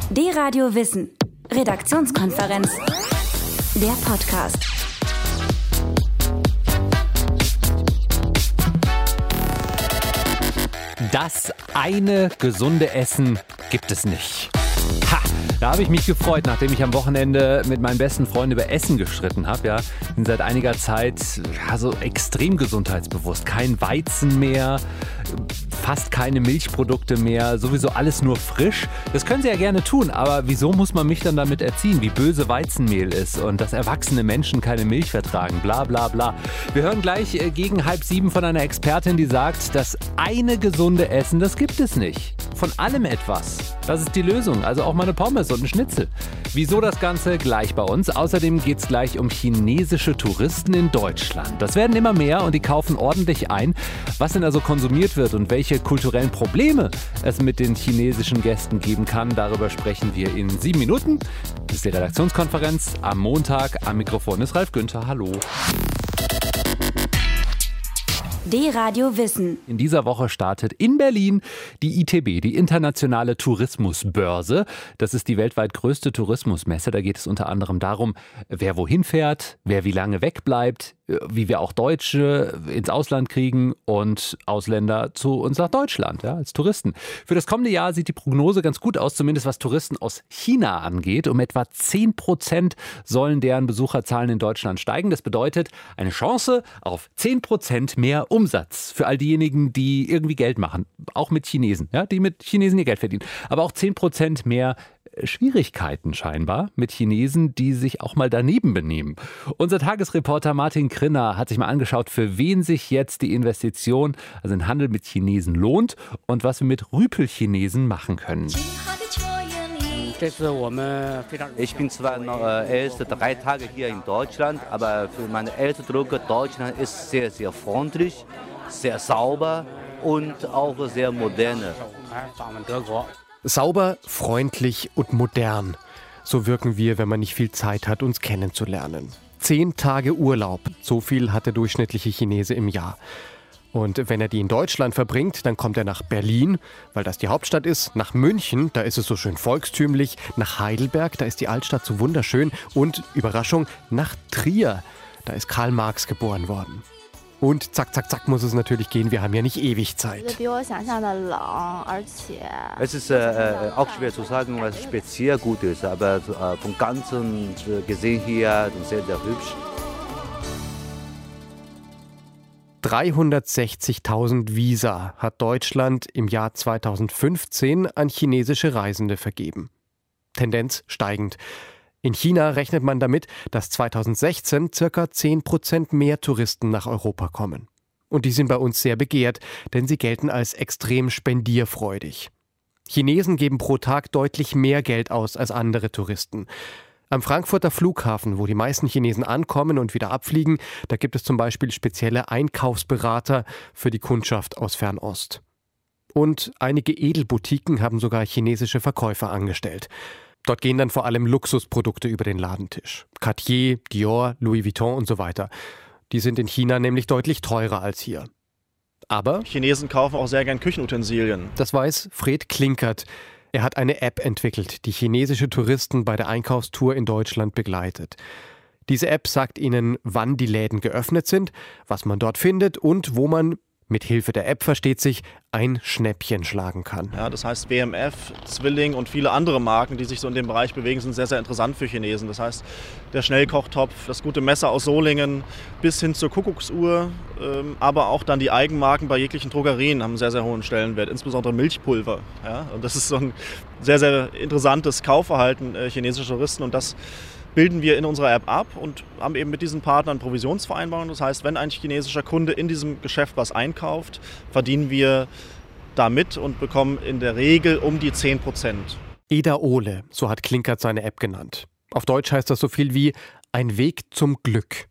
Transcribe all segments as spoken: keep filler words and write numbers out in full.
D-Radio Wissen. Redaktionskonferenz. Der Podcast. Das eine gesunde Essen gibt es nicht. Ha! Da habe ich mich gefreut, nachdem ich am Wochenende mit meinen besten Freunden über Essen gestritten habe. Ja, bin seit einiger Zeit ja, so extrem gesundheitsbewusst. Kein Weizen mehr, fast keine Milchprodukte mehr, sowieso alles nur frisch. Das können Sie ja gerne tun, aber wieso muss man mich dann damit erziehen, wie böse Weizenmehl ist und dass erwachsene Menschen keine Milch vertragen, bla bla bla. Wir hören gleich gegen halb sieben von einer Expertin, die sagt, das eine gesunde Essen, das gibt es nicht. Von allem etwas. Das ist die Lösung, also auch mal eine Pommes und ein Schnitzel. Wieso das Ganze? Gleich bei uns. Außerdem geht es gleich um chinesische Touristen in Deutschland. Das werden immer mehr und die kaufen ordentlich ein. Was denn also konsumiert wird und welche kulturellen Probleme es mit den chinesischen Gästen geben kann, darüber sprechen wir in sieben Minuten. Das ist die Redaktionskonferenz am Montag. Am Mikrofon ist Ralf Günther. Hallo. D-Radio Wissen. In dieser Woche startet in Berlin die I T B, die Internationale Tourismusbörse. Das ist die weltweit größte Tourismusmesse. Da geht es unter anderem darum, wer wohin fährt, wer wie lange wegbleibt, wie wir auch Deutsche ins Ausland kriegen und Ausländer zu uns nach Deutschland, ja, als Touristen. Für das kommende Jahr sieht die Prognose ganz gut aus, zumindest was Touristen aus China angeht. Um etwa zehn Prozent sollen deren Besucherzahlen in Deutschland steigen. Das bedeutet eine Chance auf zehn Prozent mehr Umsatz für all diejenigen, die irgendwie Geld machen. Auch mit Chinesen, ja, die mit Chinesen ihr Geld verdienen. Aber auch zehn Prozent mehr Schwierigkeiten scheinbar mit Chinesen, die sich auch mal daneben benehmen. Unser Tagesreporter Martin Krinner hat sich mal angeschaut, für wen sich jetzt die Investition, also den Handel mit Chinesen lohnt und was wir mit Rüpelchinesen machen können. Ich bin zwar noch äh, erst drei Tage hier in Deutschland, aber für meine Eindrücke, Deutschland ist sehr, sehr freundlich, sehr sauber und auch sehr moderne. Sauber, freundlich und modern. So wirken wir, wenn man nicht viel Zeit hat, uns kennenzulernen. Zehn Tage Urlaub, so viel hat der durchschnittliche Chinese im Jahr. Und wenn er die in Deutschland verbringt, dann kommt er nach Berlin, weil das die Hauptstadt ist, nach München, da ist es so schön volkstümlich, nach Heidelberg, da ist die Altstadt so wunderschön und, Überraschung, nach Trier, da ist Karl Marx geboren worden. Und zack, zack, zack muss es natürlich gehen, wir haben ja nicht ewig Zeit. Es ist äh, auch schwer zu sagen, was speziell gut ist, aber äh, vom Ganzen gesehen hier sehr, sehr hübsch. dreihundertsechzigtausend Visa hat Deutschland im Jahr zweitausendfünfzehn an chinesische Reisende vergeben. Tendenz steigend. In China rechnet man damit, dass zweitausendsechzehn circa zehn Prozent mehr Touristen nach Europa kommen. Und die sind bei uns sehr begehrt, denn sie gelten als extrem spendierfreudig. Chinesen geben pro Tag deutlich mehr Geld aus als andere Touristen. Am Frankfurter Flughafen, wo die meisten Chinesen ankommen und wieder abfliegen, da gibt es zum Beispiel spezielle Einkaufsberater für die Kundschaft aus Fernost. Und einige Edelboutiquen haben sogar chinesische Verkäufer angestellt. Dort gehen dann vor allem Luxusprodukte über den Ladentisch. Cartier, Dior, Louis Vuitton und so weiter. Die sind in China nämlich deutlich teurer als hier. Aber Chinesen kaufen auch sehr gern Küchenutensilien. Das weiß Fred Klinkert. Er hat eine App entwickelt, die chinesische Touristen bei der Einkaufstour in Deutschland begleitet. Diese App sagt ihnen, wann die Läden geöffnet sind, was man dort findet und wo man, mit Hilfe der App versteht sich, ein Schnäppchen schlagen kann. Ja, das heißt, W M F, Zwilling und viele andere Marken, die sich so in dem Bereich bewegen, sind sehr, sehr interessant für Chinesen. Das heißt, der Schnellkochtopf, das gute Messer aus Solingen bis hin zur Kuckucksuhr, ähm, aber auch dann die Eigenmarken bei jeglichen Drogerien haben einen sehr, sehr hohen Stellenwert, insbesondere Milchpulver. Ja? Und das ist so ein sehr, sehr interessantes Kaufverhalten äh, chinesischer Touristen und das bilden wir in unserer App ab und haben eben mit diesen Partnern Provisionsvereinbarungen. Das heißt, wenn ein chinesischer Kunde in diesem Geschäft was einkauft, verdienen wir damit und bekommen in der Regel um die zehn Prozent. Eda Ole, so hat Klinkert seine App genannt. Auf Deutsch heißt das so viel wie ein Weg zum Glück.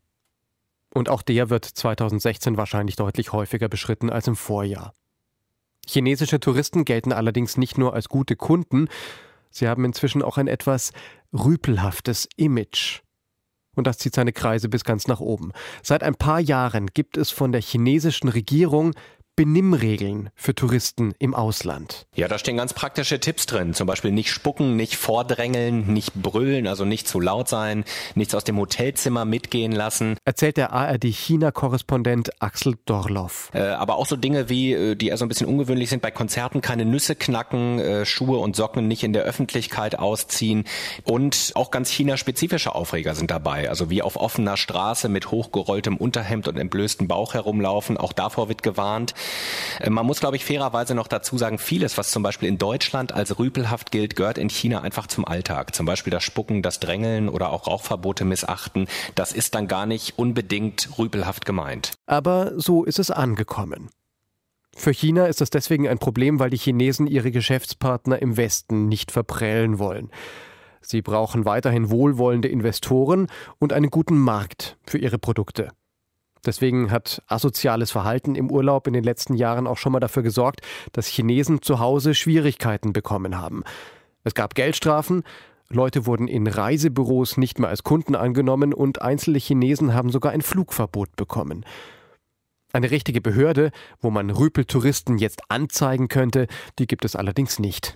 Und auch der wird zweitausendsechzehn wahrscheinlich deutlich häufiger beschritten als im Vorjahr. Chinesische Touristen gelten allerdings nicht nur als gute Kunden, sie haben inzwischen auch ein etwas rüpelhaftes Image. Und das zieht seine Kreise bis ganz nach oben. Seit ein paar Jahren gibt es von der chinesischen Regierung Benimmregeln für Touristen im Ausland. Ja, da stehen ganz praktische Tipps drin. Zum Beispiel nicht spucken, nicht vordrängeln, nicht brüllen, also nicht zu laut sein, nichts aus dem Hotelzimmer mitgehen lassen. Erzählt der A R D-China-Korrespondent Axel Dorloff. Äh, aber auch so Dinge wie, die also ein bisschen ungewöhnlich sind, bei Konzerten keine Nüsse knacken, äh, Schuhe und Socken nicht in der Öffentlichkeit ausziehen. Und auch ganz China-spezifische Aufreger sind dabei. Also wie auf offener Straße mit hochgerolltem Unterhemd und entblößtem Bauch herumlaufen. Auch davor wird gewarnt. Man muss, glaube ich, fairerweise noch dazu sagen, vieles, was zum Beispiel in Deutschland als rüpelhaft gilt, gehört in China einfach zum Alltag. Zum Beispiel das Spucken, das Drängeln oder auch Rauchverbote missachten. Das ist dann gar nicht unbedingt rüpelhaft gemeint. Aber so ist es angekommen. Für China ist das deswegen ein Problem, weil die Chinesen ihre Geschäftspartner im Westen nicht verprellen wollen. Sie brauchen weiterhin wohlwollende Investoren und einen guten Markt für ihre Produkte. Deswegen hat asoziales Verhalten im Urlaub in den letzten Jahren auch schon mal dafür gesorgt, dass Chinesen zu Hause Schwierigkeiten bekommen haben. Es gab Geldstrafen, Leute wurden in Reisebüros nicht mehr als Kunden angenommen und einzelne Chinesen haben sogar ein Flugverbot bekommen. Eine richtige Behörde, wo man Rüpeltouristen jetzt anzeigen könnte, die gibt es allerdings nicht.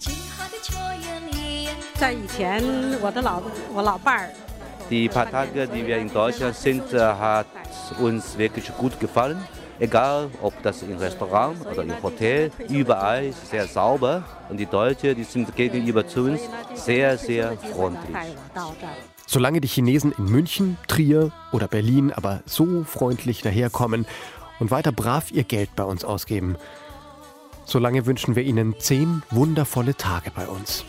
Die paar Tage, die wir in Deutschland sind, hat uns wirklich gut gefallen. Egal, ob das im Restaurant oder im Hotel, überall ist sehr sauber. Und die Deutschen, die sind gegenüber zu uns sehr, sehr freundlich. Solange die Chinesen in München, Trier oder Berlin aber so freundlich daherkommen und weiter brav ihr Geld bei uns ausgeben, solange wünschen wir ihnen zehn wundervolle Tage bei uns.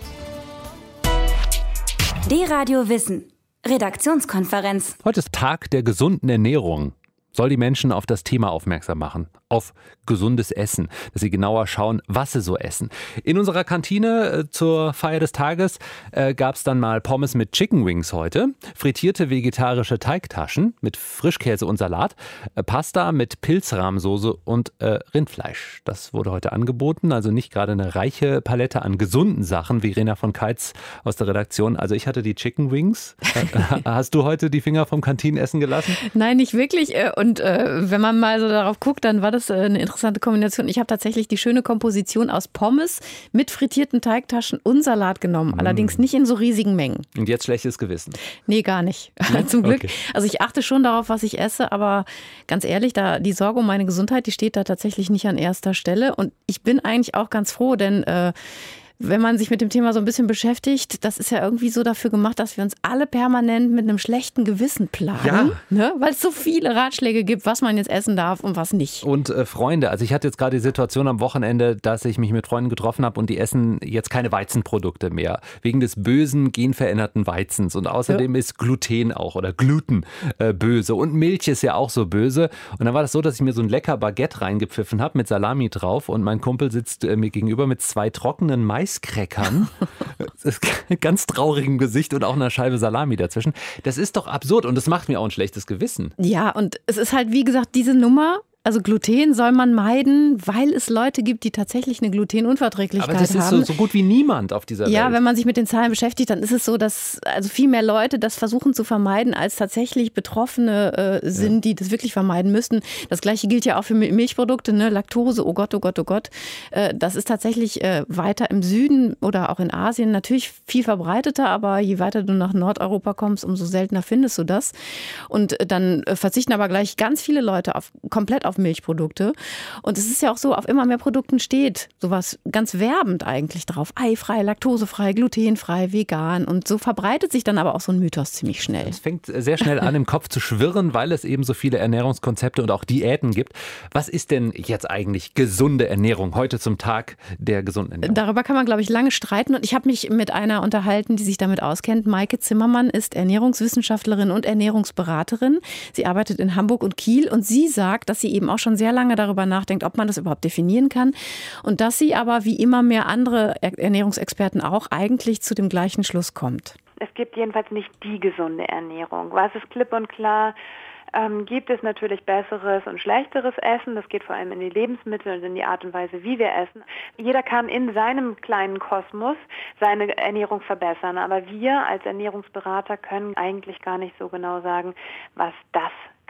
D-Radio Wissen. Redaktionskonferenz. Heute ist Tag der gesunden Ernährung. Soll die Menschen auf das Thema aufmerksam machen, auf gesundes Essen, dass sie genauer schauen, was sie so essen. In unserer Kantine äh, zur Feier des Tages äh, gab es dann mal Pommes mit Chicken Wings heute, frittierte vegetarische Teigtaschen mit Frischkäse und Salat, äh, Pasta mit Pilzrahmsoße und äh, Rindfleisch. Das wurde heute angeboten, also nicht gerade eine reiche Palette an gesunden Sachen, wie Rena von Keitz aus der Redaktion. Also ich hatte die Chicken Wings. Hast du heute die Finger vom Kantinenessen gelassen? Nein, nicht wirklich. Und äh, wenn man mal so darauf guckt, dann war das äh, eine interessante Kombination. Ich habe tatsächlich die schöne Komposition aus Pommes mit frittierten Teigtaschen und Salat genommen. Mm. Allerdings nicht in so riesigen Mengen. Und jetzt schlechtes Gewissen? Nee, gar nicht. Zum Glück. Okay. Also ich achte schon darauf, was ich esse, aber ganz ehrlich, da die Sorge um meine Gesundheit, die steht da tatsächlich nicht an erster Stelle. Und ich bin eigentlich auch ganz froh, denn äh, wenn man sich mit dem Thema so ein bisschen beschäftigt, das ist ja irgendwie so dafür gemacht, dass wir uns alle permanent mit einem schlechten Gewissen plagen, ja. ne? Weil es so viele Ratschläge gibt, was man jetzt essen darf und was nicht. Und äh, Freunde, also ich hatte jetzt gerade die Situation am Wochenende, dass ich mich mit Freunden getroffen habe und die essen jetzt keine Weizenprodukte mehr, wegen des bösen genveränderten Weizens und außerdem ja. ist Gluten auch oder Gluten äh, böse und Milch ist ja auch so böse und dann war das so, dass ich mir so ein lecker Baguette reingepfiffen habe mit Salami drauf und mein Kumpel sitzt äh, mir gegenüber mit zwei trockenen Mais Kräckern, ganz traurigem Gesicht und auch einer Scheibe Salami dazwischen. Das ist doch absurd und das macht mir auch ein schlechtes Gewissen. Ja, und es ist halt, wie gesagt, diese Nummer. Also Gluten soll man meiden, weil es Leute gibt, die tatsächlich eine Glutenunverträglichkeit haben. Aber das ist so, so gut wie niemand auf dieser Welt. Ja, wenn man sich mit den Zahlen beschäftigt, dann ist es so, dass also viel mehr Leute das versuchen zu vermeiden, als tatsächlich Betroffene äh, sind, ja. die das wirklich vermeiden müssten. Das Gleiche gilt ja auch für Milchprodukte, ne? Laktose, oh Gott, oh Gott, oh Gott. Äh, das ist tatsächlich äh, weiter im Süden oder auch in Asien natürlich viel verbreiteter, aber je weiter du nach Nordeuropa kommst, umso seltener findest du das. Und äh, dann äh, verzichten aber gleich ganz viele Leute auf komplett auf auf Milchprodukte. Und es ist ja auch so, auf immer mehr Produkten steht sowas ganz werbend eigentlich drauf. Eifrei, laktosefrei, glutenfrei, vegan. Und so verbreitet sich dann aber auch so ein Mythos ziemlich schnell. Es fängt sehr schnell an, im Kopf zu schwirren, weil es eben so viele Ernährungskonzepte und auch Diäten gibt. Was ist denn jetzt eigentlich gesunde Ernährung heute zum Tag der gesunden Ernährung? Darüber kann man, glaube ich, lange streiten. Und ich habe mich mit einer unterhalten, die sich damit auskennt. Maike Zimmermann ist Ernährungswissenschaftlerin und Ernährungsberaterin. Sie arbeitet in Hamburg und Kiel und sie sagt, dass sie eben auch schon sehr lange darüber nachdenkt, ob man das überhaupt definieren kann. Und dass sie aber wie immer mehr andere Ernährungsexperten auch eigentlich zu dem gleichen Schluss kommt. Es gibt jedenfalls nicht die gesunde Ernährung. Was ist klipp und klar? Ähm, gibt es natürlich besseres und schlechteres Essen. Das geht vor allem in die Lebensmittel und in die Art und Weise, wie wir essen. Jeder kann in seinem kleinen Kosmos seine Ernährung verbessern. Aber wir als Ernährungsberater können eigentlich gar nicht so genau sagen, was das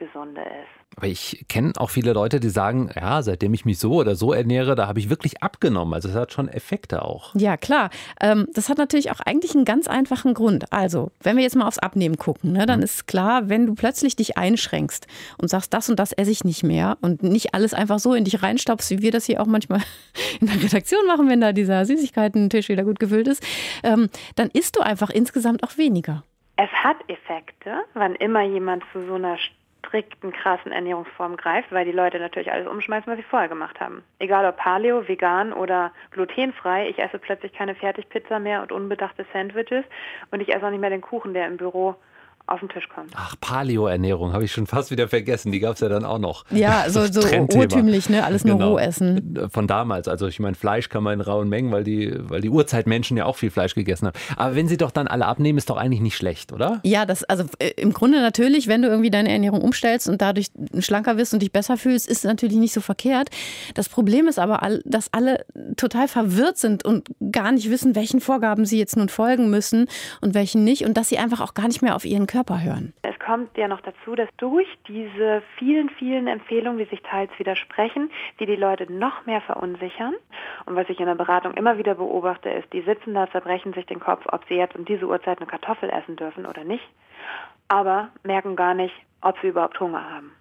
Gesunde ist. Aber ich kenne auch viele Leute, die sagen, ja, seitdem ich mich so oder so ernähre, da habe ich wirklich abgenommen. Also es hat schon Effekte auch. Ja, klar. Ähm, das hat natürlich auch eigentlich einen ganz einfachen Grund. Also, wenn wir jetzt mal aufs Abnehmen gucken, ne, dann mhm. ist klar, wenn du plötzlich dich einschränkst und sagst, das und das esse ich nicht mehr und nicht alles einfach so in dich reinstaubst, wie wir das hier auch manchmal in der Redaktion machen, wenn da dieser Süßigkeiten-Tisch wieder gut gefüllt ist, ähm, dann isst du einfach insgesamt auch weniger. Es hat Effekte, wann immer jemand zu so einer strikten, krassen Ernährungsform greift, weil die Leute natürlich alles umschmeißen, was sie vorher gemacht haben. Egal ob Paleo, vegan oder glutenfrei, ich esse plötzlich keine Fertigpizza mehr und unbedachte Sandwiches und ich esse auch nicht mehr den Kuchen, der im Büro auf den Tisch kommt. Ach, Paleo-Ernährung habe ich schon fast wieder vergessen. Die gab es ja dann auch noch. Ja, so, so urtümlich, ne? Alles nur genau. roh essen. Von damals. Also ich meine, Fleisch kann man in rauen Mengen, weil die, weil die Urzeitmenschen ja auch viel Fleisch gegessen haben. Aber wenn sie doch dann alle abnehmen, ist doch eigentlich nicht schlecht, oder? Ja, das, also äh, im Grunde natürlich, wenn du irgendwie deine Ernährung umstellst und dadurch schlanker wirst und dich besser fühlst, ist natürlich nicht so verkehrt. Das Problem ist aber, dass alle total verwirrt sind und gar nicht wissen, welchen Vorgaben sie jetzt nun folgen müssen und welchen nicht und dass sie einfach auch gar nicht mehr auf ihren Körper hören. Es kommt ja noch dazu, dass durch diese vielen, vielen Empfehlungen, die sich teils widersprechen, die die Leute noch mehr verunsichern. Und was ich in der Beratung immer wieder beobachte, ist, die sitzen da, zerbrechen sich den Kopf, ob sie jetzt um diese Uhrzeit eine Kartoffel essen dürfen oder nicht, aber merken gar nicht, ob sie überhaupt Hunger haben.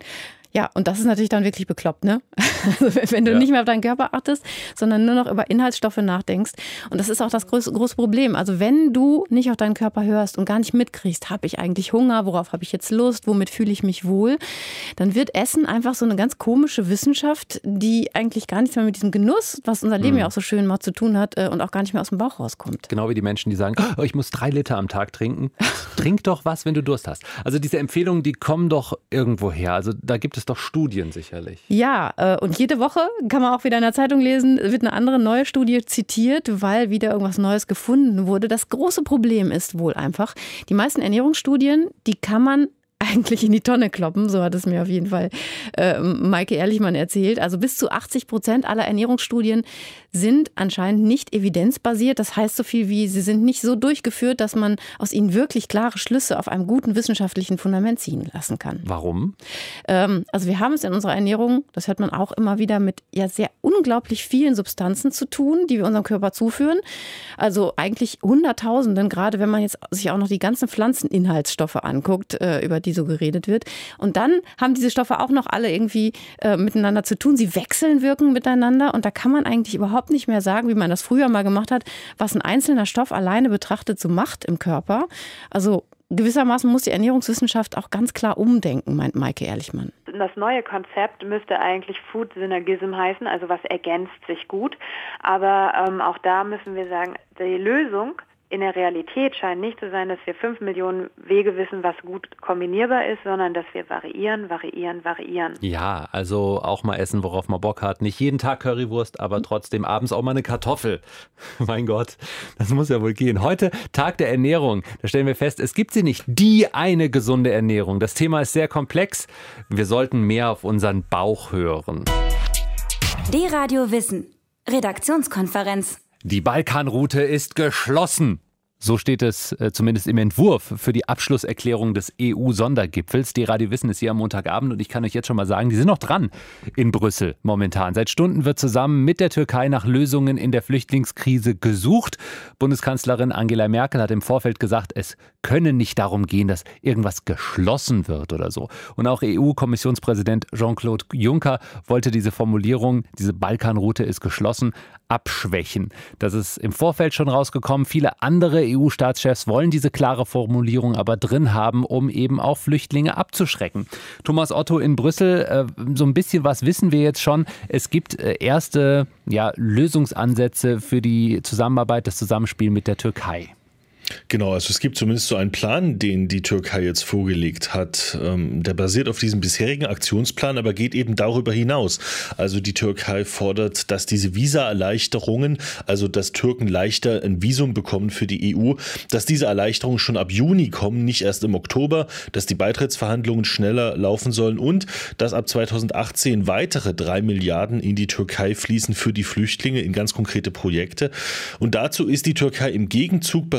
Ja, und das ist natürlich dann wirklich bekloppt, ne? Also wenn du ja. nicht mehr auf deinen Körper achtest, sondern nur noch über Inhaltsstoffe nachdenkst. Und das ist auch das große, große Problem. Also wenn du nicht auf deinen Körper hörst und gar nicht mitkriegst, habe ich eigentlich Hunger, worauf habe ich jetzt Lust, womit fühle ich mich wohl, dann wird Essen einfach so eine ganz komische Wissenschaft, die eigentlich gar nichts mehr mit diesem Genuss, was unser Leben mhm. ja auch so schön macht, zu tun hat und auch gar nicht mehr aus dem Bauch rauskommt. Genau wie die Menschen, die sagen, oh, ich muss drei Liter am Tag trinken. Trink doch was, wenn du Durst hast. Also diese Empfehlungen, die kommen doch irgendwo her. Also da gibt es doch Studien sicherlich. Ja, und jede Woche kann man auch wieder in der Zeitung lesen, wird eine andere neue Studie zitiert, weil wieder irgendwas Neues gefunden wurde. Das große Problem ist wohl einfach, die meisten Ernährungsstudien, die kann man eigentlich in die Tonne kloppen, so hat es mir auf jeden Fall äh, Maike Ehrlichmann erzählt. Also bis zu achtzig Prozent aller Ernährungsstudien sind anscheinend nicht evidenzbasiert. Das heißt so viel wie, sie sind nicht so durchgeführt, dass man aus ihnen wirklich klare Schlüsse auf einem guten wissenschaftlichen Fundament ziehen lassen kann. Warum? Ähm, also wir haben es in unserer Ernährung, das hört man auch immer wieder, mit ja sehr unglaublich vielen Substanzen zu tun, die wir unserem Körper zuführen. Also eigentlich Hunderttausenden, gerade wenn man jetzt sich auch noch die ganzen Pflanzeninhaltsstoffe anguckt, äh, über die so geredet wird. Und dann haben diese Stoffe auch noch alle irgendwie äh, miteinander zu tun. Sie wechseln, wirken miteinander und da kann man eigentlich überhaupt nicht mehr sagen, wie man das früher mal gemacht hat, was ein einzelner Stoff alleine betrachtet so macht im Körper. Also gewissermaßen muss die Ernährungswissenschaft auch ganz klar umdenken, meint Maike Ehrlichmann. Das neue Konzept müsste eigentlich Food Synergism heißen, also was ergänzt sich gut. Aber ähm, auch da müssen wir sagen, die Lösung in der Realität scheint nicht zu sein, dass wir fünf Millionen Wege wissen, was gut kombinierbar ist, sondern dass wir variieren, variieren, variieren. Ja, also auch mal essen, worauf man Bock hat. Nicht jeden Tag Currywurst, aber trotzdem abends auch mal eine Kartoffel. Mein Gott, das muss ja wohl gehen. Heute Tag der Ernährung. Da stellen wir fest, es gibt sie nicht, die eine gesunde Ernährung. Das Thema ist sehr komplex. Wir sollten mehr auf unseren Bauch hören. D-Radio Wissen. Redaktionskonferenz. Die Balkanroute ist geschlossen. So steht es äh, zumindest im Entwurf für die Abschlusserklärung des E U-Sondergipfels. D-Radio Wissen ist hier am Montagabend und ich kann euch jetzt schon mal sagen, die sind noch dran in Brüssel momentan. Seit Stunden wird zusammen mit der Türkei nach Lösungen in der Flüchtlingskrise gesucht. Bundeskanzlerin Angela Merkel hat im Vorfeld gesagt, es könne nicht darum gehen, dass irgendwas geschlossen wird oder so. Und auch E U-Kommissionspräsident Jean-Claude Juncker wollte diese Formulierung, diese Balkanroute ist geschlossen, abschwächen. Das ist im Vorfeld schon rausgekommen. Viele andere E U-Staatschefs wollen diese klare Formulierung aber drin haben, um eben auch Flüchtlinge abzuschrecken. Thomas Otto in Brüssel, äh, so ein bisschen was wissen wir jetzt schon. Es gibt äh, erste ja, Lösungsansätze für die Zusammenarbeit, das Zusammenspiel mit der Türkei. Genau, also es gibt zumindest so einen Plan, den die Türkei jetzt vorgelegt hat. Der basiert auf diesem bisherigen Aktionsplan, aber geht eben darüber hinaus. Also die Türkei fordert, dass diese Visa-Erleichterungen, also dass Türken leichter ein Visum bekommen für die E U, dass diese Erleichterungen schon ab Juni kommen, nicht erst im Oktober, dass die Beitrittsverhandlungen schneller laufen sollen und dass ab zweitausendachtzehn weitere drei Milliarden in die Türkei fließen für die Flüchtlinge in ganz konkrete Projekte. Und dazu ist die Türkei im Gegenzug bereit, eben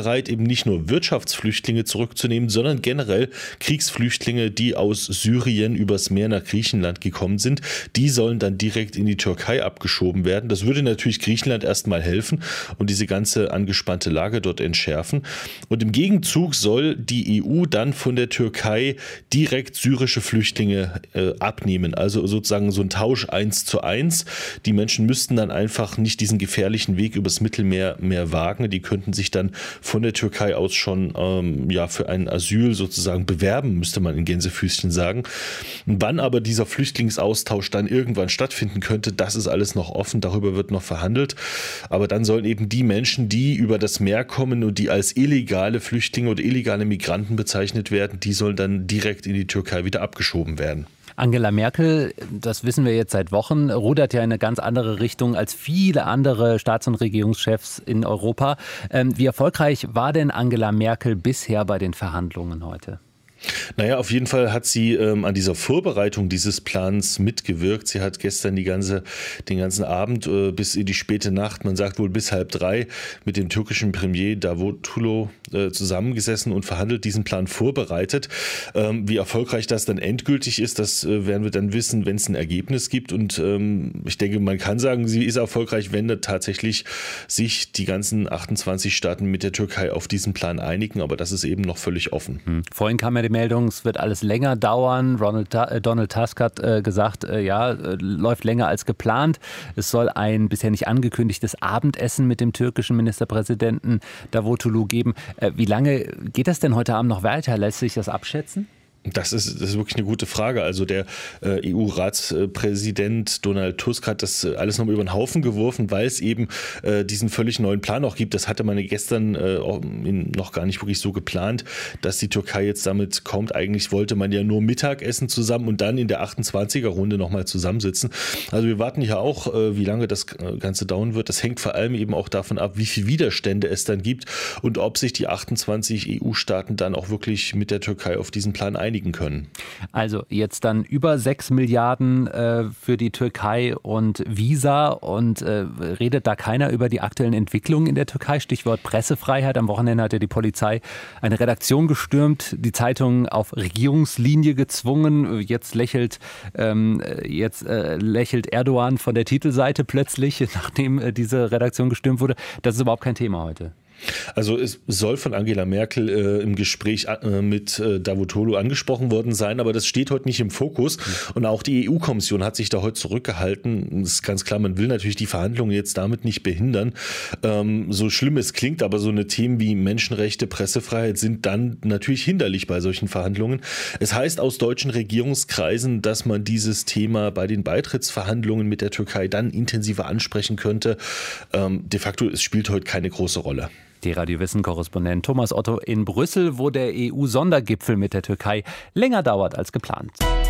eben nicht nur Wirtschaftsflüchtlinge zurückzunehmen, sondern generell Kriegsflüchtlinge, die aus Syrien übers Meer nach Griechenland gekommen sind. Die sollen dann direkt in die Türkei abgeschoben werden. Das würde natürlich Griechenland erstmal helfen und diese ganze angespannte Lage dort entschärfen. Und im Gegenzug soll die E U dann von der Türkei direkt syrische Flüchtlinge äh, abnehmen. Also sozusagen so ein Tausch eins zu eins. Die Menschen müssten dann einfach nicht diesen gefährlichen Weg übers Mittelmeer mehr wagen. Die könnten sich dann von der Türkei aus schon ähm, ja, für ein Asyl sozusagen bewerben, müsste man in Gänsefüßchen sagen. Wann aber dieser Flüchtlingsaustausch dann irgendwann stattfinden könnte, das ist alles noch offen. Darüber wird noch verhandelt. Aber dann sollen eben die Menschen, die über das Meer kommen und die als illegale Flüchtlinge oder illegale Migranten bezeichnet werden, die sollen dann direkt in die Türkei wieder abgeschoben werden. Angela Merkel, das wissen wir jetzt seit Wochen, rudert ja in eine ganz andere Richtung als viele andere Staats- und Regierungschefs in Europa. Ähm, wie erfolgreich war denn Angela Merkel bisher bei den Verhandlungen heute? Naja, auf jeden Fall hat sie ähm, an dieser Vorbereitung dieses Plans mitgewirkt. Sie hat gestern die ganze, den ganzen Abend äh, bis in die späte Nacht, man sagt wohl bis halb drei, mit dem türkischen Premier Davutoglu äh, zusammengesessen und verhandelt, diesen Plan vorbereitet. Ähm, wie erfolgreich das dann endgültig ist, das äh, werden wir dann wissen, wenn es ein Ergebnis gibt. Und ähm, ich denke, man kann sagen, sie ist erfolgreich, wenn da tatsächlich sich die ganzen achtundzwanzig Staaten mit der Türkei auf diesen Plan einigen. Aber das ist eben noch völlig offen. Hm. Vorhin kam ja die Meldung, es wird alles länger dauern. Ronald, äh, Donald Tusk hat äh, gesagt, äh, ja, äh, läuft länger als geplant. Es soll ein bisher nicht angekündigtes Abendessen mit dem türkischen Ministerpräsidenten Davutoglu geben. Äh, wie lange geht das denn heute Abend noch weiter? Lässt sich das abschätzen? Das ist, das ist wirklich eine gute Frage. Also der äh, E U-Ratspräsident Donald Tusk hat das äh, alles nochmal über den Haufen geworfen, weil es eben äh, diesen völlig neuen Plan auch gibt. Das hatte man gestern äh, noch gar nicht wirklich so geplant, dass die Türkei jetzt damit kommt. Eigentlich wollte man ja nur Mittagessen zusammen und dann in der achtundzwanziger-Runde nochmal zusammensitzen. Also wir warten ja auch, äh, wie lange das Ganze dauern wird. Das hängt vor allem eben auch davon ab, wie viele Widerstände es dann gibt und ob sich die achtundzwanzig E U-Staaten dann auch wirklich mit der Türkei auf diesen Plan einigen können. Also jetzt dann über sechs Milliarden äh, für die Türkei und Visa und äh, redet da keiner über die aktuellen Entwicklungen in der Türkei? Stichwort Pressefreiheit. Am Wochenende hat ja die Polizei eine Redaktion gestürmt, die Zeitung auf Regierungslinie gezwungen. Jetzt lächelt, ähm, jetzt, äh, lächelt Erdogan von der Titelseite plötzlich, nachdem äh, diese Redaktion gestürmt wurde. Das ist überhaupt kein Thema heute. Also es soll von Angela Merkel äh, im Gespräch äh, mit äh, Davutoglu angesprochen worden sein, aber das steht heute nicht im Fokus. Und auch die E U-Kommission hat sich da heute zurückgehalten. Es ist ganz klar, man will natürlich die Verhandlungen jetzt damit nicht behindern. Ähm, so schlimm es klingt, aber so eine Themen wie Menschenrechte, Pressefreiheit sind dann natürlich hinderlich bei solchen Verhandlungen. Es heißt aus deutschen Regierungskreisen, dass man dieses Thema bei den Beitrittsverhandlungen mit der Türkei dann intensiver ansprechen könnte. Ähm, de facto, es spielt heute keine große Rolle. Die Radio-Wissen-Korrespondent Thomas Otto in Brüssel, wo der E U-Sondergipfel mit der Türkei länger dauert als geplant.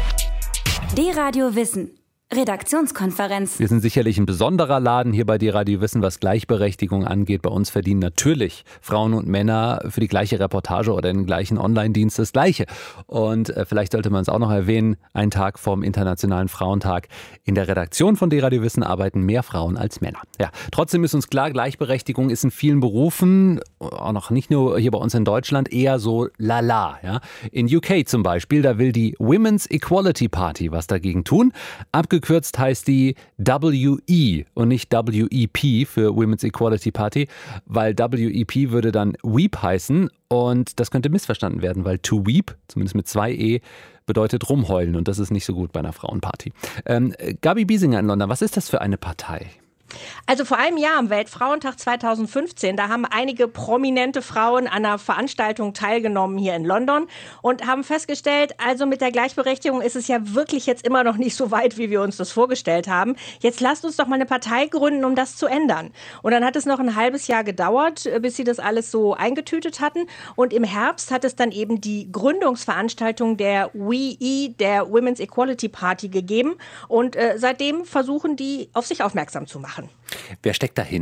D-Radio Wissen. Redaktionskonferenz. Wir sind sicherlich ein besonderer Laden hier bei D-Radio Wissen, was Gleichberechtigung angeht. Bei uns verdienen natürlich Frauen und Männer für die gleiche Reportage oder den gleichen Online-Dienst das Gleiche. Und äh, vielleicht sollte man es auch noch erwähnen, einen Tag vorm Internationalen Frauentag. In der Redaktion von D-Radio Wissen arbeiten mehr Frauen als Männer. Ja, trotzdem ist uns klar, Gleichberechtigung ist in vielen Berufen, auch noch nicht nur hier bei uns in Deutschland, eher so lala. Ja? In U K zum Beispiel, da will die Women's Equality Party was dagegen tun. Abgekürzt Abgekürzt heißt die W E und nicht W E P für Women's Equality Party, weil W E P würde dann Weep heißen und das könnte missverstanden werden, weil to weep, zumindest mit zwei E, bedeutet rumheulen und das ist nicht so gut bei einer Frauenparty. Ähm, Gabi Biesinger in London, was ist das für eine Partei? Also vor einem Jahr am Weltfrauentag zweitausendfünfzehn, da haben einige prominente Frauen an einer Veranstaltung teilgenommen hier in London und haben festgestellt, also mit der Gleichberechtigung ist es ja wirklich jetzt immer noch nicht so weit, wie wir uns das vorgestellt haben. Jetzt lasst uns doch mal eine Partei gründen, um das zu ändern. Und dann hat es noch ein halbes Jahr gedauert, bis sie das alles so eingetütet hatten. Und im Herbst hat es dann eben die Gründungsveranstaltung der W E, der Women's Equality Party gegeben. Und äh, seitdem versuchen die, auf sich aufmerksam zu machen. Wer steckt dahinter?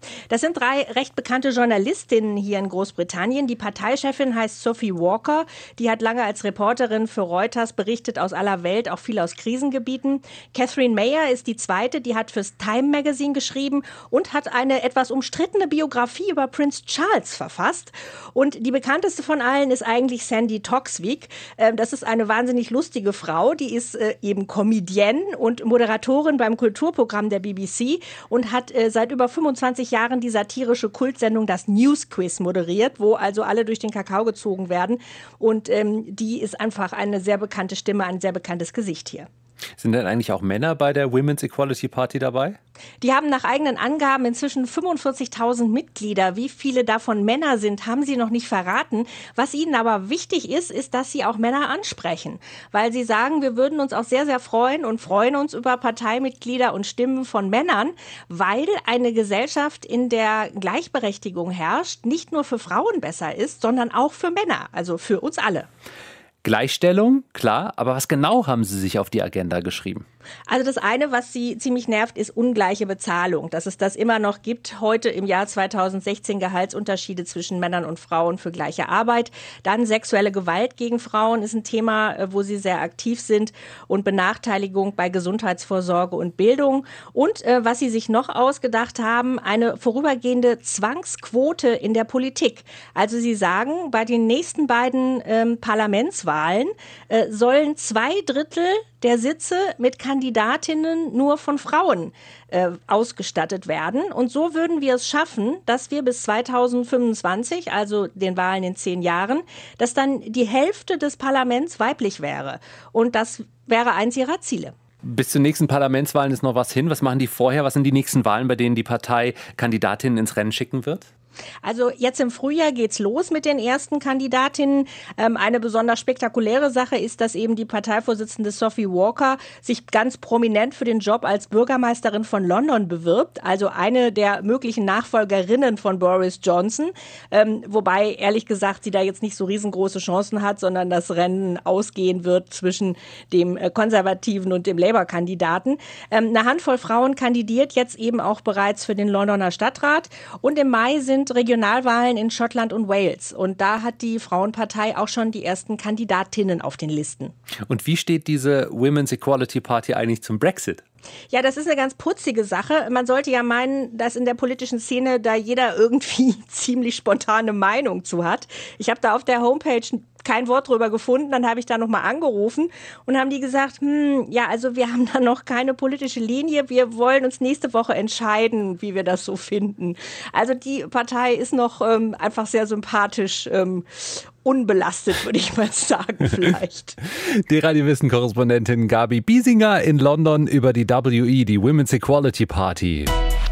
Das sind drei recht bekannte Journalistinnen hier in Großbritannien. Die Parteichefin heißt Sophie Walker. Die hat lange als Reporterin für Reuters berichtet aus aller Welt, auch viel aus Krisengebieten. Catherine Mayer ist die zweite. Die hat fürs Time Magazine geschrieben und hat eine etwas umstrittene Biografie über Prince Charles verfasst. Und die bekannteste von allen ist eigentlich Sandy Toksvig. Das ist eine wahnsinnig lustige Frau. Die ist eben Comedienne und Moderatorin beim Kulturprogramm der B B C und hat seit über fünfundzwanzig Jahren die satirische Kultsendung Das News Quiz moderiert, wo also alle durch den Kakao gezogen werden. Und ähm, die ist einfach eine sehr bekannte Stimme, ein sehr bekanntes Gesicht hier. Sind denn eigentlich auch Männer bei der Women's Equality Party dabei? Die haben nach eigenen Angaben inzwischen fünfundvierzigtausend Mitglieder. Wie viele davon Männer sind, haben sie noch nicht verraten. Was ihnen aber wichtig ist, ist, dass sie auch Männer ansprechen. Weil sie sagen, wir würden uns auch sehr, sehr freuen und freuen uns über Parteimitglieder und Stimmen von Männern, weil eine Gesellschaft, in der Gleichberechtigung herrscht, nicht nur für Frauen besser ist, sondern auch für Männer, also für uns alle. Gleichstellung, klar, aber was genau haben Sie sich auf die Agenda geschrieben? Also das eine, was sie ziemlich nervt, ist ungleiche Bezahlung. Dass es das immer noch gibt, heute im Jahr zweitausendsechzehn Gehaltsunterschiede zwischen Männern und Frauen für gleiche Arbeit. Dann sexuelle Gewalt gegen Frauen ist ein Thema, wo sie sehr aktiv sind, und Benachteiligung bei Gesundheitsvorsorge und Bildung. Und äh, was sie sich noch ausgedacht haben, eine vorübergehende Zwangsquote in der Politik. Also sie sagen, bei den nächsten beiden ähm, Parlamentswahlen äh, sollen zwei Drittel der Sitze mit Kandidatinnen nur von Frauen äh, ausgestattet werden. Und so würden wir es schaffen, dass wir bis zweitausendfünfundzwanzig, also den Wahlen in zehn Jahren, dass dann die Hälfte des Parlaments weiblich wäre. Und das wäre eins ihrer Ziele. Bis zu den nächsten Parlamentswahlen ist noch was hin. Was machen die vorher? Was sind die nächsten Wahlen, bei denen die Partei Kandidatinnen ins Rennen schicken wird? Also jetzt im Frühjahr geht's los mit den ersten Kandidatinnen. Ähm, eine besonders spektakuläre Sache ist, dass eben die Parteivorsitzende Sophie Walker sich ganz prominent für den Job als Bürgermeisterin von London bewirbt. Also eine der möglichen Nachfolgerinnen von Boris Johnson. Ähm, wobei, ehrlich gesagt, sie da jetzt nicht so riesengroße Chancen hat, sondern das Rennen ausgehen wird zwischen dem äh, konservativen und dem Labour-Kandidaten. Ähm, eine Handvoll Frauen kandidiert jetzt eben auch bereits für den Londoner Stadtrat. Und im Mai sind Regionalwahlen in Schottland und Wales. Und da hat die Frauenpartei auch schon die ersten Kandidatinnen auf den Listen. Und wie steht diese Women's Equality Party eigentlich zum Brexit? Ja, das ist eine ganz putzige Sache. Man sollte ja meinen, dass in der politischen Szene da jeder irgendwie ziemlich spontane Meinung zu hat. Ich habe da auf der Homepage kein Wort drüber gefunden. Dann habe ich da nochmal angerufen und haben die gesagt, hm, ja, also wir haben da noch keine politische Linie. Wir wollen uns nächste Woche entscheiden, wie wir das so finden. Also die Partei ist noch ähm, einfach sehr sympathisch, ähm, unbelastet, würde ich mal sagen, vielleicht. Die Radio-Wissen-Korrespondentin Gabi Biesinger in London über die W E, die Women's Equality Party.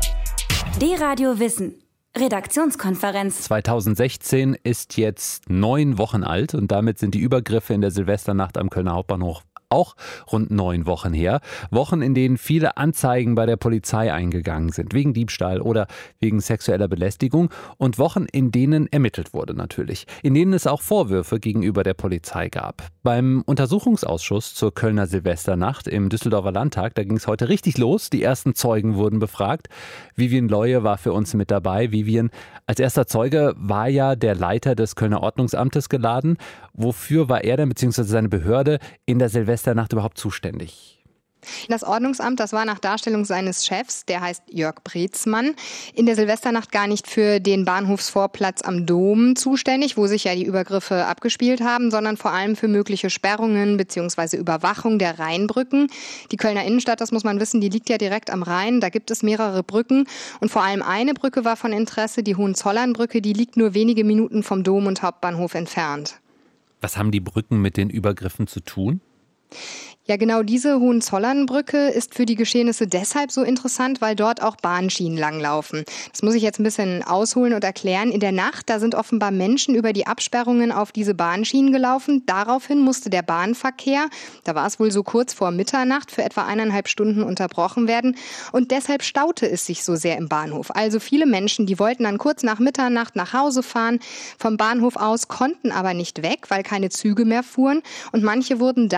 Die Radio-Wissen. Redaktionskonferenz. zweitausendsechzehn ist jetzt neun Wochen alt und damit sind die Übergriffe in der Silvesternacht am Kölner Hauptbahnhof auch rund neun Wochen her. Wochen, in denen viele Anzeigen bei der Polizei eingegangen sind, wegen Diebstahl oder wegen sexueller Belästigung, und Wochen, in denen ermittelt wurde natürlich, in denen es auch Vorwürfe gegenüber der Polizei gab. Beim Untersuchungsausschuss zur Kölner Silvesternacht im Düsseldorfer Landtag, da ging es heute richtig los. Die ersten Zeugen wurden befragt. Vivian Leue war für uns mit dabei. Vivian, als erster Zeuge war ja der Leiter des Kölner Ordnungsamtes geladen. Wofür war er denn bzw. seine Behörde in der Silvesternacht überhaupt zuständig? Das Ordnungsamt, das war nach Darstellung seines Chefs, der heißt Jörg Brezmann, in der Silvesternacht gar nicht für den Bahnhofsvorplatz am Dom zuständig, wo sich ja die Übergriffe abgespielt haben, sondern vor allem für mögliche Sperrungen bzw. Überwachung der Rheinbrücken. Die Kölner Innenstadt, das muss man wissen, die liegt ja direkt am Rhein, da gibt es mehrere Brücken und vor allem eine Brücke war von Interesse, die Hohenzollernbrücke, die liegt nur wenige Minuten vom Dom und Hauptbahnhof entfernt. Was haben die Brücken mit den Übergriffen zu tun? Ja, genau diese Hohenzollernbrücke ist für die Geschehnisse deshalb so interessant, weil dort auch Bahnschienen langlaufen. Das muss ich jetzt ein bisschen ausholen und erklären. In der Nacht, da sind offenbar Menschen über die Absperrungen auf diese Bahnschienen gelaufen. Daraufhin musste der Bahnverkehr, da war es wohl so kurz vor Mitternacht, für etwa eineinhalb Stunden unterbrochen werden. Und deshalb staute es sich so sehr im Bahnhof. Also viele Menschen, die wollten dann kurz nach Mitternacht nach Hause fahren, vom Bahnhof aus, konnten aber nicht weg, weil keine Züge mehr fuhren. Und manche wurden da dann erst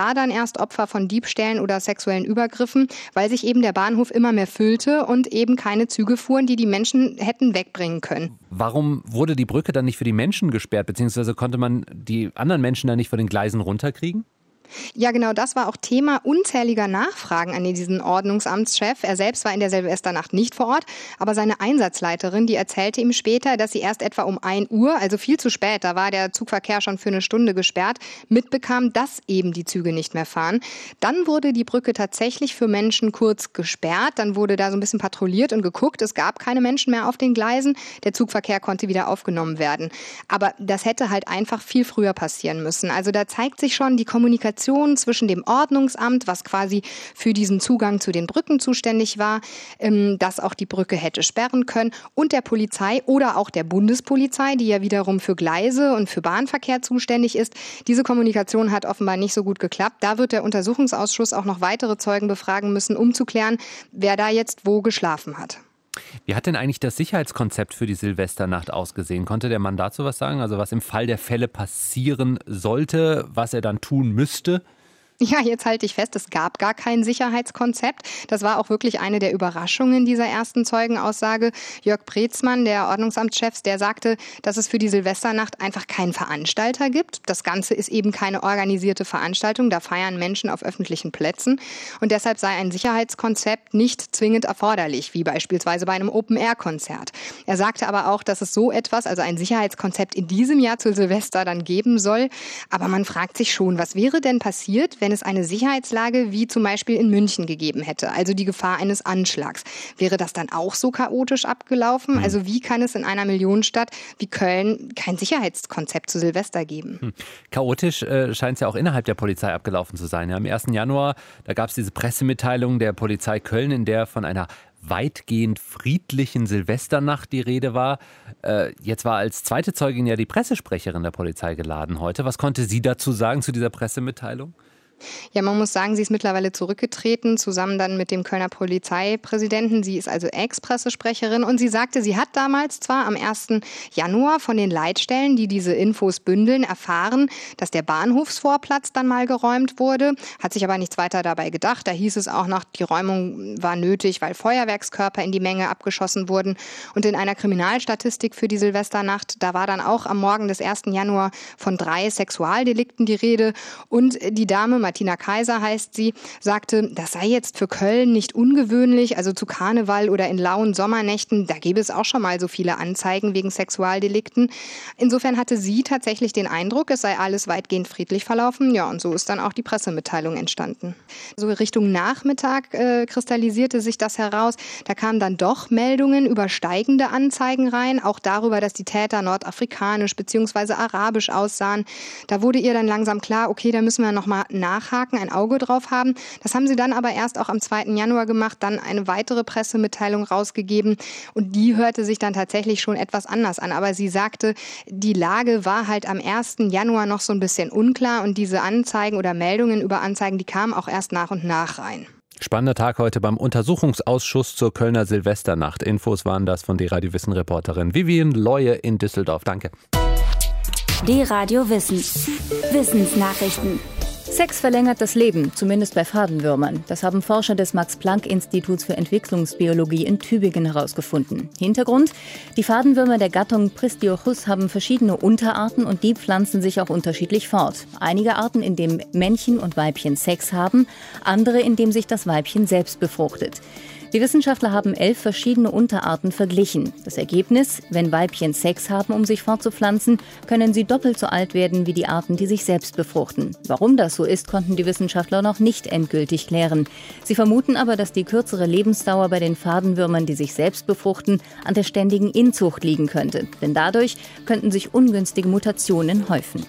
erst Opfer von Diebstählen oder sexuellen Übergriffen, weil sich eben der Bahnhof immer mehr füllte und eben keine Züge fuhren, die die Menschen hätten wegbringen können. Warum wurde die Brücke dann nicht für die Menschen gesperrt, beziehungsweise konnte man die anderen Menschen dann nicht von den Gleisen runterkriegen? Ja, genau, das war auch Thema unzähliger Nachfragen an diesen Ordnungsamtschef. Er selbst war in der Silvesternacht nicht vor Ort, aber seine Einsatzleiterin, die erzählte ihm später, dass sie erst etwa um ein Uhr, also viel zu spät, da war der Zugverkehr schon für eine Stunde gesperrt, mitbekam, dass eben die Züge nicht mehr fahren. Dann wurde die Brücke tatsächlich für Menschen kurz gesperrt, dann wurde da so ein bisschen patrouilliert und geguckt, es gab keine Menschen mehr auf den Gleisen, der Zugverkehr konnte wieder aufgenommen werden. Aber das hätte halt einfach viel früher passieren müssen. Also da zeigt sich schon die Kommunikation zwischen dem Ordnungsamt, was quasi für diesen Zugang zu den Brücken zuständig war, dass auch die Brücke hätte sperren können, und der Polizei oder auch der Bundespolizei, die ja wiederum für Gleise und für Bahnverkehr zuständig ist. Diese Kommunikation hat offenbar nicht so gut geklappt. Da wird der Untersuchungsausschuss auch noch weitere Zeugen befragen müssen, um zu klären, wer da jetzt wo geschlafen hat. Wie hat denn eigentlich das Sicherheitskonzept für die Silvesternacht ausgesehen? Konnte der Mann dazu was sagen? Also was im Fall der Fälle passieren sollte, was er dann tun müsste? Ja, jetzt halte ich fest, es gab gar kein Sicherheitskonzept. Das war auch wirklich eine der Überraschungen dieser ersten Zeugenaussage. Jörg Brezmann, der Ordnungsamtschef, der sagte, dass es für die Silvesternacht einfach keinen Veranstalter gibt. Das Ganze ist eben keine organisierte Veranstaltung, da feiern Menschen auf öffentlichen Plätzen. Und deshalb sei ein Sicherheitskonzept nicht zwingend erforderlich, wie beispielsweise bei einem Open-Air-Konzert. Er sagte aber auch, dass es so etwas, also ein Sicherheitskonzept in diesem Jahr zu Silvester dann geben soll. Aber man fragt sich schon, was wäre denn passiert, wenn es eine Sicherheitslage wie zum Beispiel in München gegeben hätte, also die Gefahr eines Anschlags. Wäre das dann auch so chaotisch abgelaufen? Hm. Also wie kann es in einer Millionenstadt wie Köln kein Sicherheitskonzept zu Silvester geben? Hm. Chaotisch äh, scheint es ja auch innerhalb der Polizei abgelaufen zu sein. Ja, am ersten Januar, da gab es diese Pressemitteilung der Polizei Köln, in der von einer weitgehend friedlichen Silvesternacht die Rede war. Äh, jetzt war als zweite Zeugin ja die Pressesprecherin der Polizei geladen heute. Was konnte sie dazu sagen, zu dieser Pressemitteilung? Ja, man muss sagen, sie ist mittlerweile zurückgetreten, zusammen dann mit dem Kölner Polizeipräsidenten. Sie ist also Ex-Pressesprecherin und sie sagte, sie hat damals zwar am ersten Januar von den Leitstellen, die diese Infos bündeln, erfahren, dass der Bahnhofsvorplatz dann mal geräumt wurde, hat sich aber nichts weiter dabei gedacht. Da hieß es auch noch, die Räumung war nötig, weil Feuerwerkskörper in die Menge abgeschossen wurden. Und in einer Kriminalstatistik für die Silvesternacht, da war dann auch am Morgen des ersten Januar von drei Sexualdelikten die Rede. Und die Dame Martina Kaiser heißt sie, sagte, das sei jetzt für Köln nicht ungewöhnlich, also zu Karneval oder in lauen Sommernächten, da gäbe es auch schon mal so viele Anzeigen wegen Sexualdelikten. Insofern hatte sie tatsächlich den Eindruck, es sei alles weitgehend friedlich verlaufen. Ja, und so ist dann auch die Pressemitteilung entstanden. So Richtung Nachmittag äh, kristallisierte sich das heraus. Da kamen dann doch Meldungen über steigende Anzeigen rein, auch darüber, dass die Täter nordafrikanisch bzw. arabisch aussahen. Da wurde ihr dann langsam klar, okay, da müssen wir nochmal nachhaken, ein Auge drauf haben. Das haben sie dann aber erst auch am zweiten Januar gemacht, dann eine weitere Pressemitteilung rausgegeben und die hörte sich dann tatsächlich schon etwas anders an. Aber sie sagte, die Lage war halt am ersten Januar noch so ein bisschen unklar und diese Anzeigen oder Meldungen über Anzeigen, die kamen auch erst nach und nach rein. Spannender Tag heute beim Untersuchungsausschuss zur Kölner Silvesternacht. Infos waren das von D-Radio-Wissen-Reporterin Vivian Leue in Düsseldorf. Danke. D-Radio Wissen. Wissensnachrichten. Sex verlängert das Leben, zumindest bei Fadenwürmern. Das haben Forscher des Max-Planck-Instituts für Entwicklungsbiologie in Tübingen herausgefunden. Hintergrund: Die Fadenwürmer der Gattung Pristiochus haben verschiedene Unterarten und die pflanzen sich auch unterschiedlich fort. Einige Arten, in denen Männchen und Weibchen Sex haben, andere, in denen sich das Weibchen selbst befruchtet. Die Wissenschaftler haben elf verschiedene Unterarten verglichen. Das Ergebnis: Wenn Weibchen Sex haben, um sich fortzupflanzen, können sie doppelt so alt werden wie die Arten, die sich selbst befruchten. Warum das so ist, konnten die Wissenschaftler noch nicht endgültig klären. Sie vermuten aber, dass die kürzere Lebensdauer bei den Fadenwürmern, die sich selbst befruchten, an der ständigen Inzucht liegen könnte. Denn dadurch könnten sich ungünstige Mutationen häufen.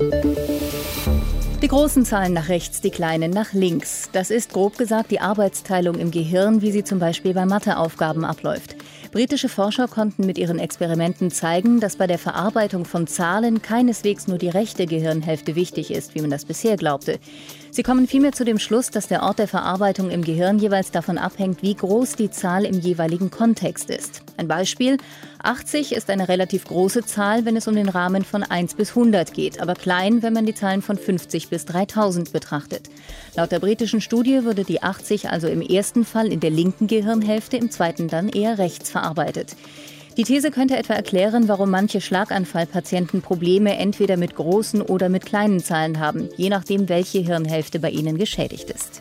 Die großen Zahlen nach rechts, die kleinen nach links. Das ist grob gesagt die Arbeitsteilung im Gehirn, wie sie zum Beispiel bei Matheaufgaben abläuft. Britische Forscher konnten mit ihren Experimenten zeigen, dass bei der Verarbeitung von Zahlen keineswegs nur die rechte Gehirnhälfte wichtig ist, wie man das bisher glaubte. Sie kommen vielmehr zu dem Schluss, dass der Ort der Verarbeitung im Gehirn jeweils davon abhängt, wie groß die Zahl im jeweiligen Kontext ist. Ein Beispiel: achtzig ist eine relativ große Zahl, wenn es um den Rahmen von eins bis hundert geht, aber klein, wenn man die Zahlen von fünfzig bis dreitausend betrachtet. Laut der britischen Studie würde die achtzig also im ersten Fall in der linken Gehirnhälfte, im zweiten dann eher rechts verarbeitet. Die These könnte etwa erklären, warum manche Schlaganfallpatienten Probleme entweder mit großen oder mit kleinen Zahlen haben, je nachdem, welche Hirnhälfte bei ihnen geschädigt ist.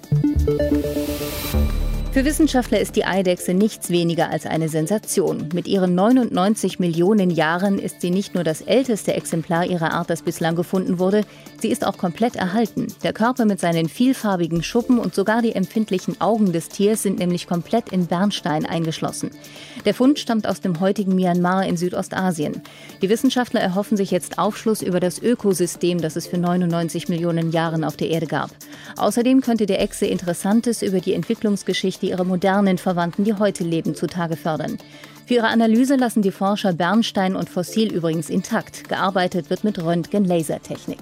Für Wissenschaftler ist die Eidechse nichts weniger als eine Sensation. Mit ihren neunundneunzig Millionen Jahren ist sie nicht nur das älteste Exemplar ihrer Art, das bislang gefunden wurde, sie ist auch komplett erhalten. Der Körper mit seinen vielfarbigen Schuppen und sogar die empfindlichen Augen des Tiers sind nämlich komplett in Bernstein eingeschlossen. Der Fund stammt aus dem heutigen Myanmar in Südostasien. Die Wissenschaftler erhoffen sich jetzt Aufschluss über das Ökosystem, das es für neunundneunzig Millionen Jahren auf der Erde gab. Außerdem könnte der Echse Interessantes über die Entwicklungsgeschichte ihrer modernen Verwandten, die heute leben, zutage fördern. Für ihre Analyse lassen die Forscher Bernstein und Fossil übrigens intakt. Gearbeitet wird mit Röntgen-Lasertechnik.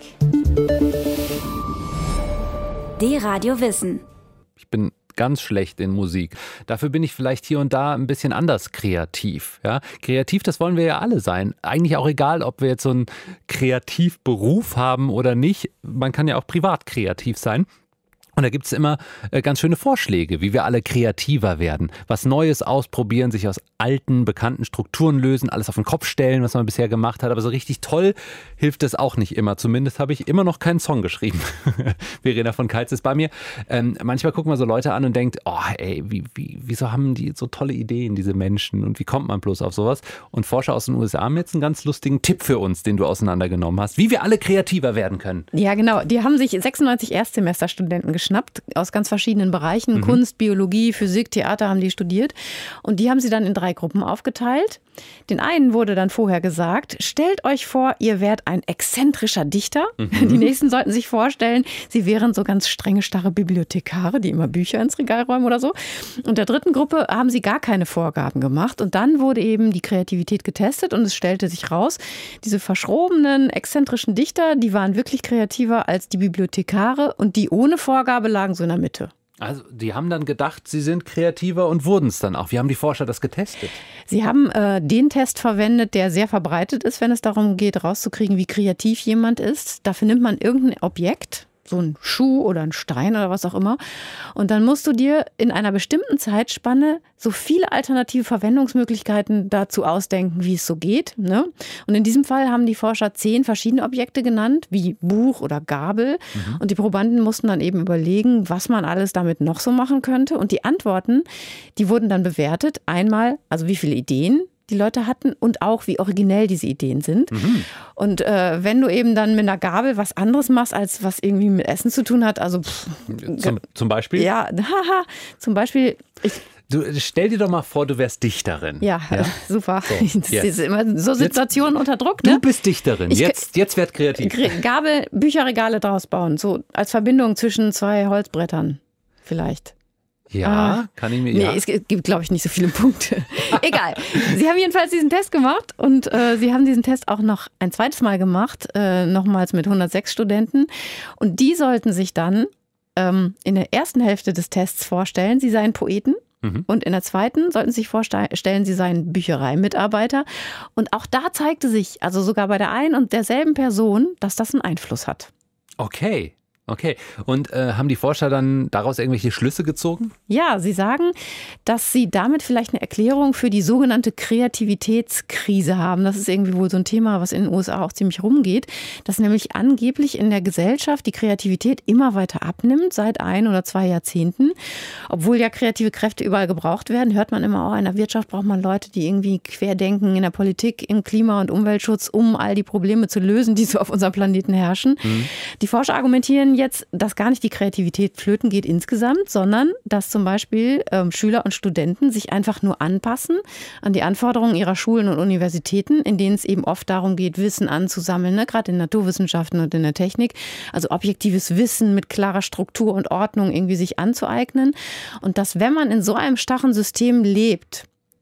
D-Radio Wissen. Ich bin ganz schlecht in Musik. Dafür bin ich vielleicht hier und da ein bisschen anders kreativ. Ja? Kreativ, das wollen wir ja alle sein. Eigentlich auch egal, ob wir jetzt so einen Kreativberuf haben oder nicht. Man kann ja auch privat kreativ sein. Und da gibt es immer äh, ganz schöne Vorschläge, wie wir alle kreativer werden. Was Neues ausprobieren, sich aus alten, bekannten Strukturen lösen, alles auf den Kopf stellen, was man bisher gemacht hat. Aber so richtig toll hilft es auch nicht immer. Zumindest habe ich immer noch keinen Song geschrieben. Verena von Kaltz ist bei mir. Ähm, manchmal guckt man so Leute an und denkt, oh ey, wie, wie, wieso haben die so tolle Ideen, diese Menschen? Und wie kommt man bloß auf sowas? Und Forscher aus den U S A haben jetzt einen ganz lustigen Tipp für uns, den du auseinandergenommen hast, wie wir alle kreativer werden können. Ja, genau. Die haben sich sechsundneunzig Erstsemesterstudenten geschnappt, aus ganz verschiedenen Bereichen. Mhm. Kunst, Biologie, Physik, Theater haben die studiert. Und die haben sie dann in drei Gruppen aufgeteilt. Den einen wurde dann vorher gesagt, stellt euch vor, ihr wärt ein exzentrischer Dichter. Mhm. Die nächsten sollten sich vorstellen, sie wären so ganz strenge, starre Bibliothekare, die immer Bücher ins Regal räumen oder so. Und der dritten Gruppe haben sie gar keine Vorgaben gemacht. Und dann wurde eben die Kreativität getestet und es stellte sich raus, diese verschrobenen, exzentrischen Dichter, die waren wirklich kreativer als die Bibliothekare und die ohne Vorgabe lagen so in der Mitte. Also die haben dann gedacht, sie sind kreativer und wurden es dann auch. Wie haben die Forscher das getestet? Sie haben äh, den Test verwendet, der sehr verbreitet ist, wenn es darum geht, rauszukriegen, wie kreativ jemand ist. Dafür nimmt man irgendein Objekt, so ein Schuh oder ein Stein oder was auch immer. Und dann musst du dir in einer bestimmten Zeitspanne so viele alternative Verwendungsmöglichkeiten dazu ausdenken, wie es so geht. Ne? Und in diesem Fall haben die Forscher zehn verschiedene Objekte genannt, wie Buch oder Gabel. Mhm. Und die Probanden mussten dann eben überlegen, was man alles damit noch so machen könnte. Und die Antworten, die wurden dann bewertet. Einmal, also wie viele Ideen die Leute hatten und auch wie originell diese Ideen sind. Mhm. Und äh, wenn du eben dann mit einer Gabel was anderes machst, als was irgendwie mit Essen zu tun hat, also pff, zum, zum Beispiel? Ja, haha, zum Beispiel ich, Du, stell dir doch mal vor, du wärst Dichterin. Ja, ja? super. So, das ist immer so Situationen jetzt, unter Druck. Ne? Du bist Dichterin. Ich, jetzt, jetzt werd kreativ. Gabel, Bücherregale draus bauen. So als Verbindung zwischen zwei Holzbrettern vielleicht. Ja, ah, kann ich mir... Nee, ja. es gibt, glaube ich, nicht so viele Punkte. Egal. Sie haben jedenfalls diesen Test gemacht und äh, Sie haben diesen Test auch noch ein zweites Mal gemacht, äh, nochmals mit hundertsechs Studenten. Und die sollten sich dann ähm, in der ersten Hälfte des Tests vorstellen, sie seien Poeten. Mhm. Und in der zweiten sollten Sie sich vorstellen, Sie seien Büchereimitarbeiter. Und auch da zeigte sich, also sogar bei der einen und derselben Person, dass das einen Einfluss hat. Okay. Okay. Und äh, haben die Forscher dann daraus irgendwelche Schlüsse gezogen? Ja, sie sagen, dass sie damit vielleicht eine Erklärung für die sogenannte Kreativitätskrise haben. Das ist irgendwie wohl so ein Thema, was in den U S A auch ziemlich rumgeht, dass nämlich angeblich in der Gesellschaft die Kreativität immer weiter abnimmt, seit ein oder zwei Jahrzehnten. Obwohl ja kreative Kräfte überall gebraucht werden, hört man immer, oh, in der Wirtschaft braucht man Leute, die irgendwie querdenken, in der Politik, im Klima- und Umweltschutz, um all die Probleme zu lösen, die so auf unserem Planeten herrschen. Mhm. Die Forscher argumentieren jetzt, dass gar nicht die Kreativität flöten geht insgesamt, sondern dass zum Beispiel ähm, Schüler und Studenten sich einfach nur anpassen an die Anforderungen ihrer Schulen und Universitäten, in denen es eben oft darum geht, Wissen anzusammeln, ne? Gerade in Naturwissenschaften und in der Technik. Also objektives Wissen mit klarer Struktur und Ordnung irgendwie sich anzueignen. Und dass, wenn man in so einem starren System lebt,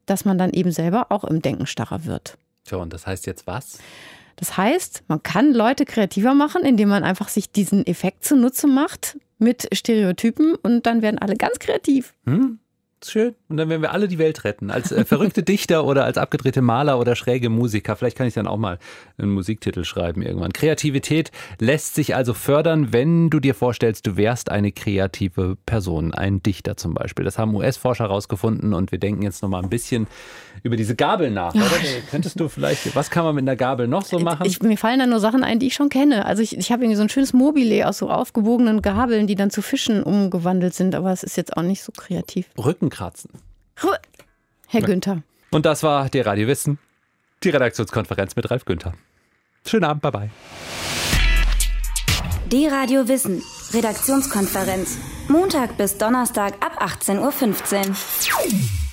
dass man dann eben selber auch im Denken starrer wird. Tja, und das heißt jetzt was? Das heißt, man kann Leute kreativer machen, indem man einfach sich diesen Effekt zunutze macht mit Stereotypen und dann werden alle ganz kreativ. Hm? Schön. Und dann werden wir alle die Welt retten. Als äh, verrückte Dichter oder als abgedrehte Maler oder schräge Musiker. Vielleicht kann ich dann auch mal einen Musiktitel schreiben irgendwann. Kreativität lässt sich also fördern, wenn du dir vorstellst, du wärst eine kreative Person. Ein Dichter zum Beispiel. Das haben U S-Forscher herausgefunden und wir denken jetzt noch mal ein bisschen über diese Gabel nach. Oder? Könntest du vielleicht, was kann man mit einer Gabel noch so machen? Ich, mir fallen da nur Sachen ein, die ich schon kenne. Also ich, ich habe irgendwie so ein schönes Mobile aus so aufgebogenen Gabeln, die dann zu Fischen umgewandelt sind. Aber es ist jetzt auch nicht so kreativ. Rückenkratzen. Herr Günther. Und das war der Radio Wissen, die Redaktionskonferenz mit Ralf Günther. Schönen Abend, bye bye. Die Radio Wissen, Redaktionskonferenz. Montag bis Donnerstag ab achtzehn Uhr fünfzehn.